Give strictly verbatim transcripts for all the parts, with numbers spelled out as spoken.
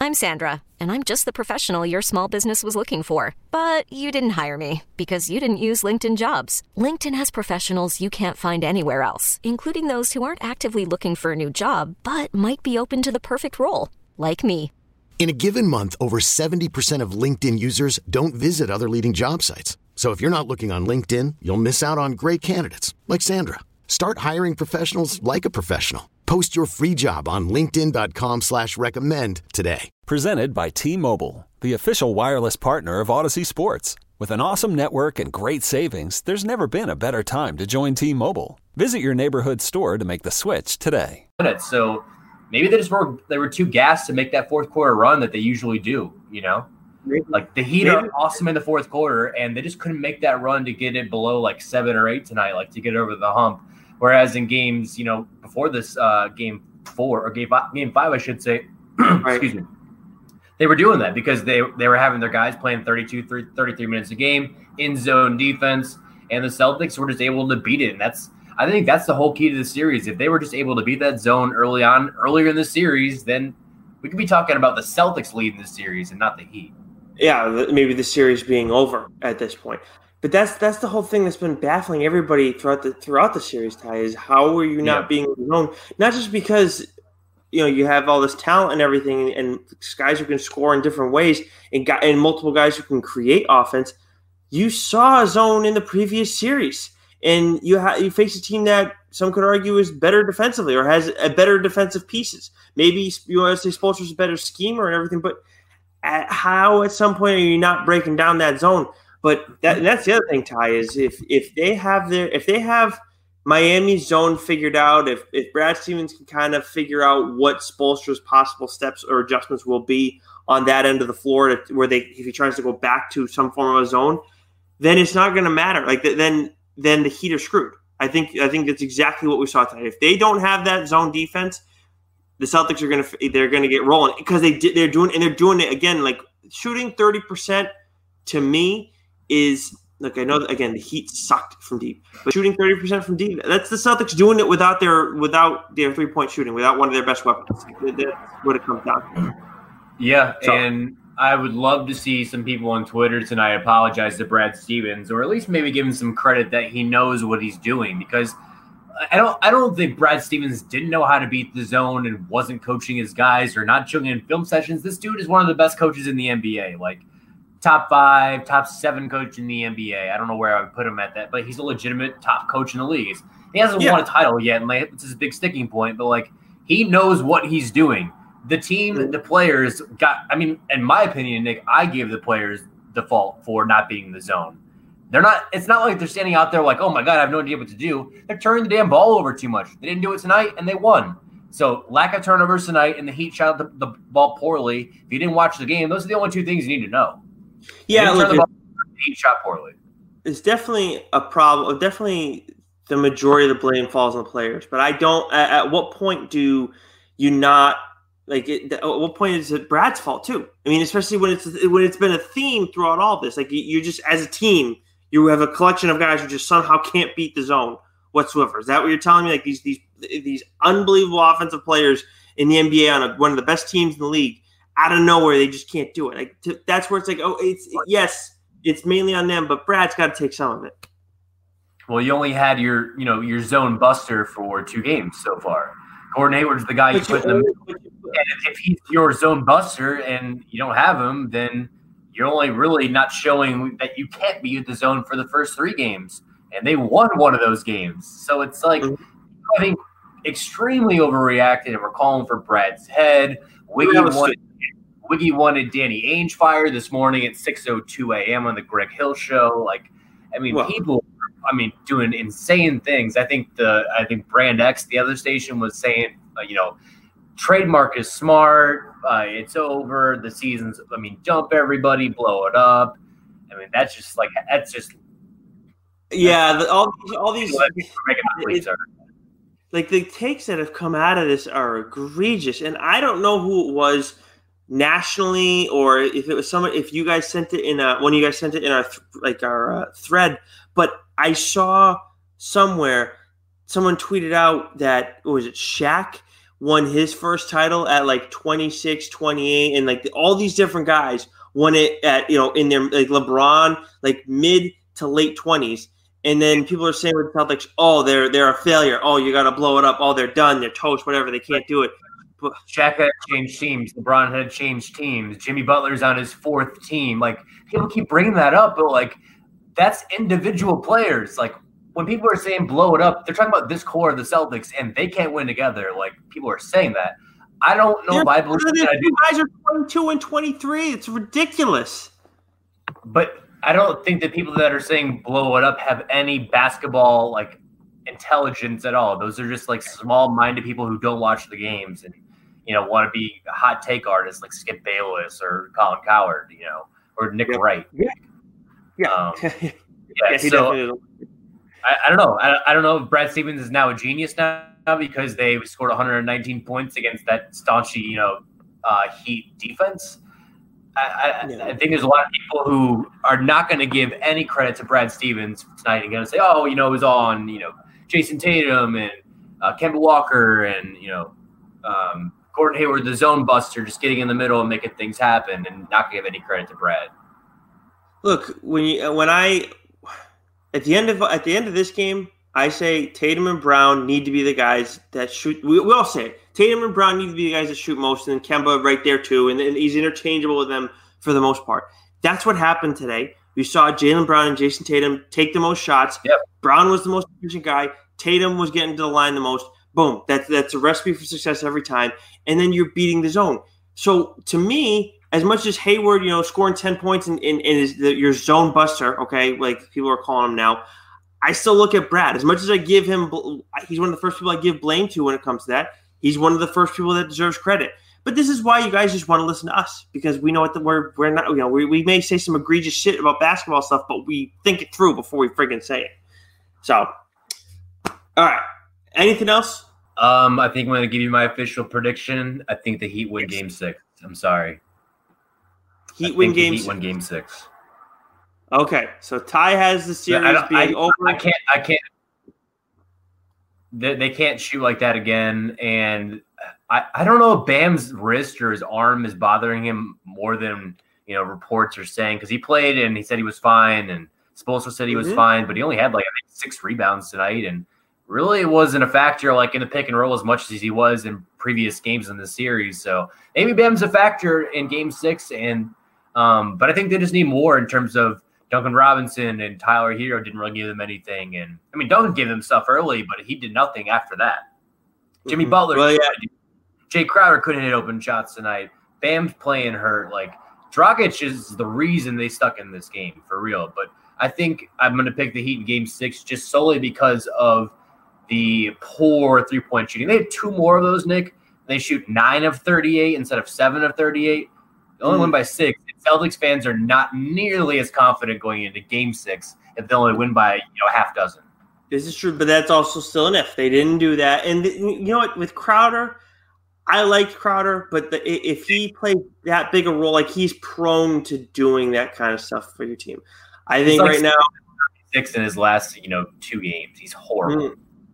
I'm Sandra, and I'm just the professional your small business was looking for. But you didn't hire me because you didn't use LinkedIn Jobs. LinkedIn has professionals you can't find anywhere else, including those who aren't actively looking for a new job, but might be open to the perfect role, like me. In a given month, over seventy percent of LinkedIn users don't visit other leading job sites. So if you're not looking on LinkedIn, you'll miss out on great candidates like Sandra. Start hiring professionals like a professional. Post your free job on linkedin.com slash recommend today. Presented by T-Mobile, the official wireless partner of Odyssey Sports. With an awesome network and great savings, there's never been a better time to join T-Mobile. Visit your neighborhood store to make the switch today. So maybe they just were they were too gassed to make that fourth quarter run that they usually do, you know? Maybe. Like the Heat maybe. are awesome in the fourth quarter, and they just couldn't make that run to get it below like seven or eight tonight, like to get over the hump. Whereas in games, you know, before this uh, game four or game five, game five, I should say, right. excuse me, they were doing that because they they were having their guys playing thirty-two, thirty-three minutes a game in zone defense, and the Celtics were just able to beat it. And that's I think that's the whole key to the series. If they were just able to beat that zone early on, earlier in the series, then we could be talking about the Celtics leading the series and not the Heat. Yeah, maybe the series being over at this point. But that's that's the whole thing that's been baffling everybody throughout the throughout the series, Ty, is how are you not yeah. being known? Not just because you know you have all this talent and everything, and guys who can score in different ways, and got, and multiple guys who can create offense. You saw a zone in the previous series, and you ha- you face a team that some could argue is better defensively or has a better defensive pieces. Maybe you want to say Spoelstra's a better schemer and everything, but at how at some point are you not breaking down that zone? But that, that's the other thing, Ty, is if if they have their if they have Miami's zone figured out, if if Brad Stevens can kind of figure out what Spoelstra's possible steps or adjustments will be on that end of the floor, to, where they if he tries to go back to some form of a zone, then it's not going to matter. Like then then the Heat are screwed. I think I think that's exactly what we saw tonight. If they don't have that zone defense, the Celtics are going to they're going to get rolling because they they're doing and they're doing it again. Like shooting thirty percent to me. Is look, I know that, again, the Heat sucked from deep, but shooting thirty percent from deep, that's the Celtics doing it without their without their three point shooting, without one of their best weapons. That's what it comes down to. Yeah, so, and I would love to see some people on Twitter tonight apologize to Brad Stevens, or at least maybe give him some credit that he knows what he's doing, because I don't I don't think Brad Stevens didn't know how to beat the zone and wasn't coaching his guys or not showing in film sessions. This dude is one of the best coaches in the N B A. Like, top five, top seven coach in the N B A. I don't know where I would put him at that, but he's a legitimate top coach in the league. He hasn't yeah. won a title yet, and like, it's his big sticking point, but like he knows what he's doing. The team, the players got, I mean, in my opinion, Nick, I gave the players the fault for not being in the zone. They're not, it's not like they're standing out there like, oh my God, I have no idea what to do. They're turning the damn ball over too much. They didn't do it tonight, and they won. So lack of turnovers tonight, and the Heat shot the, the ball poorly. If you didn't watch the game, those are the only two things you need to know. Yeah, look, the ball, he shot poorly. It's definitely a problem. Definitely, the majority of the blame falls on the players. But I don't. At, at what point do you not like? It, at what point is it Brad's fault too? I mean, especially when it's when it's been a theme throughout all this. Like you, you just as a team, you have a collection of guys who just somehow can't beat the zone whatsoever. Is that what you're telling me? Like these these these unbelievable offensive players in the N B A on a, one of the best teams in the league. Out of nowhere, they just can't do it. Like to, that's where it's like, oh, it's yes, it's mainly on them, but Brad's got to take some of it. Well, you only had your, you know, your zone buster for two games so far. Gordon Hayward's the guy you put in the middle. And if he's your zone buster and you don't have him, then you're only really not showing that you can't be in the zone for the first three games. And they won one of those games, so it's like mm-hmm. I think extremely overreacted, and we're calling for Brad's head. Wiggy won. Wiggy wanted Danny Ainge fired this morning at six oh two a.m. on the Greg Hill show. Like, I mean, well, people, I mean, doing insane things. I think the, I think Brand X, the other station, was saying, uh, you know, trademark is smart. Uh, it's over. The season's, I mean, dump everybody, blow it up. I mean, that's just like, that's just. Yeah, the, all, all these. It, are. Like, the takes that have come out of this are egregious. And I don't know who it was nationally, or if it was someone, if you guys sent it in a, when you guys sent it in our, like our uh, thread, but I saw somewhere someone tweeted out that, what was it, Shaq won his first title at like twenty-six, twenty-eight, and like all these different guys won it at, you know, in their like LeBron, like mid to late twenties. And then people are saying with the Celtics, oh, they're they're a failure. Oh, you got to blow it up. Oh, they're done. They're toast. Whatever. They can't do it. But Shaq had changed teams. LeBron had changed teams. Jimmy Butler's on his fourth team. Like, people keep bringing that up, but like, that's individual players. Like, when people are saying blow it up, they're talking about this core of the Celtics, and they can't win together. Like, people are saying that. I don't know if I believe that. You guys are twenty-two and twenty-three. It's ridiculous. But I don't think that people that are saying blow it up have any basketball like intelligence at all. Those are just like small-minded people who don't watch the games and, you know, want to be hot take artists like Skip Bayless or Colin Cowherd, you know, or Nick yeah. Wright. Yeah, yeah, um, yeah. yeah he so definitely I, I don't know. I, I don't know if Brad Stevens is now a genius now because they scored one hundred nineteen points against that staunchy, you know, uh, Heat defense. I, I, yeah. I think there's a lot of people who are not going to give any credit to Brad Stevens tonight and going to say, oh, you know, it was on, you know, Jason Tatum and uh, Kemba Walker and, you know, um, Gordon Hayward, the zone buster, just getting in the middle and making things happen and not give any credit to Brad. Look, when you when I at the end of at the end of this game, I say Tatum and Brown need to be the guys that shoot. We, we all say it. Tatum and Brown need to be the guys that shoot most, and Kemba right there too, and, and he's interchangeable with them for the most part. That's what happened today. We saw Jaylen Brown and Jason Tatum take the most shots. Yep. Brown was the most efficient guy. Tatum was getting to the line the most. Boom. That's that's a recipe for success every time. And then you're beating the zone. So to me, as much as Hayward, you know, scoring ten points and, and, and is the, your zone buster, okay, like people are calling him now, I still look at Brad. As much as I give him, he's one of the first people I give blame to when it comes to that. He's one of the first people that deserves credit. But this is why you guys just want to listen to us, because we know what the we're we're not. You know, we, we may say some egregious shit about basketball stuff, but we think it through before we friggin' say it. So, all right. Anything else? Um, I think I'm going to give you my official prediction. I think the Heat win Game Six. I'm sorry. Heat win Game Heat six. win Game Six. Okay, so Ty has the series yeah, I being I, over. I can't. I can't. They, they can't shoot like that again, and I, I don't know if Bam's wrist or his arm is bothering him more than, you know, reports are saying, because he played and he said he was fine, and Spoelstra said he was mm-hmm. fine, but he only had like I think six rebounds tonight, and really it wasn't a factor like in the pick and roll as much as he was in previous games in the series. So maybe Bam's a factor in Game Six, and um, but I think they just need more in terms of Duncan Robinson and Tyler Hero didn't really give them anything, and I mean Duncan gave them stuff early, but he did nothing after that. Jimmy mm-hmm. Butler. Well, yeah. Jay Crowder couldn't hit open shots tonight. Bam's playing hurt. Like, Dragic is the reason they stuck in this game, for real. But I think I'm going to pick the Heat in Game six just solely because of the poor three-point shooting. They had two more of those, Nick. They shoot nine of thirty-eight instead of seven of thirty-eight. They only mm. win by six. And Celtics fans are not nearly as confident going into Game six if they only win by, you know, a half dozen. This is true, but that's also still an if. They didn't do that. And the, you know what? With Crowder – I liked Crowder, but the, if he plays that big a role, like he's prone to doing that kind of stuff for your team. I think like right now, six in his last, you know, two games, he's horrible.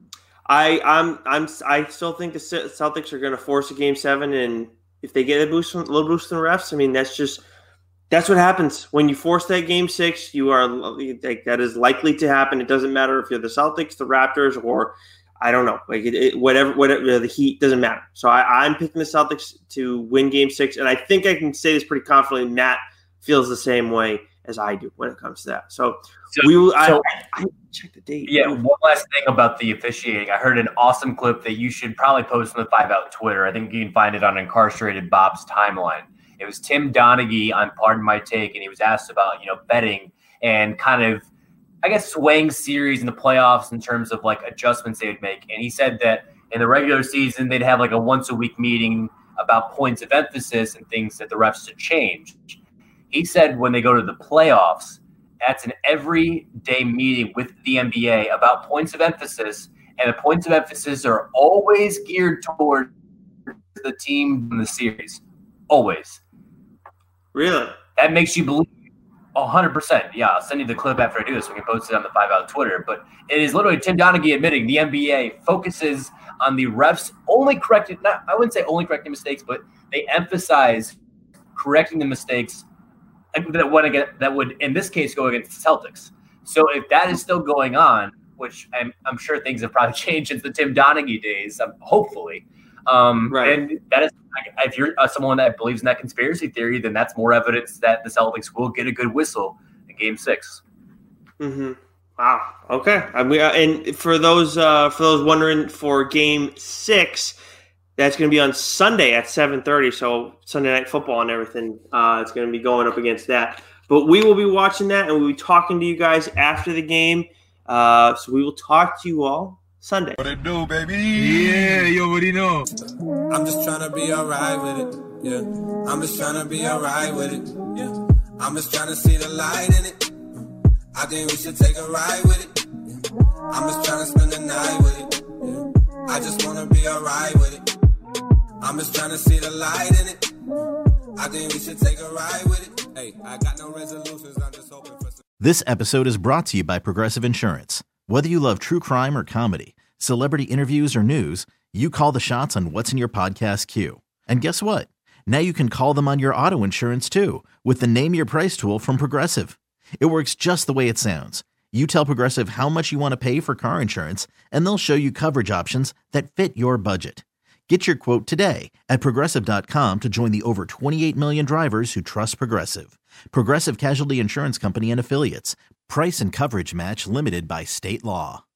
I, I'm, I'm, I still think the Celtics are going to force a game seven, and if they get a boost, a little boost in the refs, I mean, that's just that's what happens when you force that game six. You are like that is likely to happen. It doesn't matter if you're the Celtics, the Raptors, or I don't know, like it, it, whatever, whatever the Heat doesn't matter. So I, I'm picking the Celtics to win Game Six, and I think I can say this pretty confidently. Matt feels the same way as I do when it comes to that. So, so we will. So, I, I check the date. Yeah. One last thing about the officiating. I heard an awesome clip that you should probably post on the Five Out Twitter. I think you can find it on Incarcerated Bob's timeline. It was Tim Donaghy on Pardon My Take, and he was asked about, you know, betting and kind of, I guess, swaying series in the playoffs in terms of like adjustments they would make. And he said that in the regular season, they'd have like a once a week meeting about points of emphasis and things that the refs should change. He said when they go to the playoffs, that's an everyday meeting with the N B A about points of emphasis. And the points of emphasis are always geared toward the team in the series. Always. Really? That makes you believe. one hundred percent. Yeah, I'll send you the clip after I do this. We can post it on the Five Out Twitter. But it is literally Tim Donaghy admitting the N B A focuses on the refs only correcting, not I wouldn't say only correcting mistakes, but they emphasize correcting the mistakes that would, that would in this case, go against the Celtics. So if that is still going on, which I'm, I'm sure things have probably changed since the Tim Donaghy days, um, hopefully. Um, right. And that is, if you're uh, someone that believes in that conspiracy theory, then that's more evidence that the Celtics will get a good whistle in Game Six. Mm-hmm. Wow. Okay. I mean, and for those uh, for those wondering, for Game Six, that's going to be on Sunday at seven thirty. So Sunday Night Football and everything. Uh, it's going to be going up against that. But we will be watching that, and we'll be talking to you guys after the game. Uh, so we will talk to you all Sunday. What it do, baby? Yeah, you already know. I'm just trying to be alright with it. Yeah. I'm just trying to be alright with it. Yeah. I'm just trying to see the light in it. I think we should take a ride with it. Yeah. I'm just trying to spend the night with it. Yeah. I just want to be alright with it. I'm just trying to see the light in it. I think we should take a ride with it. Hey, I got no resolutions. I'm just hoping for some. This episode is brought to you by Progressive Insurance. Whether you love true crime or comedy, celebrity interviews or news, you call the shots on what's in your podcast queue. And guess what? Now you can call them on your auto insurance too with the Name Your Price tool from Progressive. It works just the way it sounds. You tell Progressive how much you want to pay for car insurance, and they'll show you coverage options that fit your budget. Get your quote today at Progressive dot com to join the over twenty-eight million drivers who trust Progressive. Progressive Casualty Insurance Company and Affiliates. Price and coverage match limited by state law.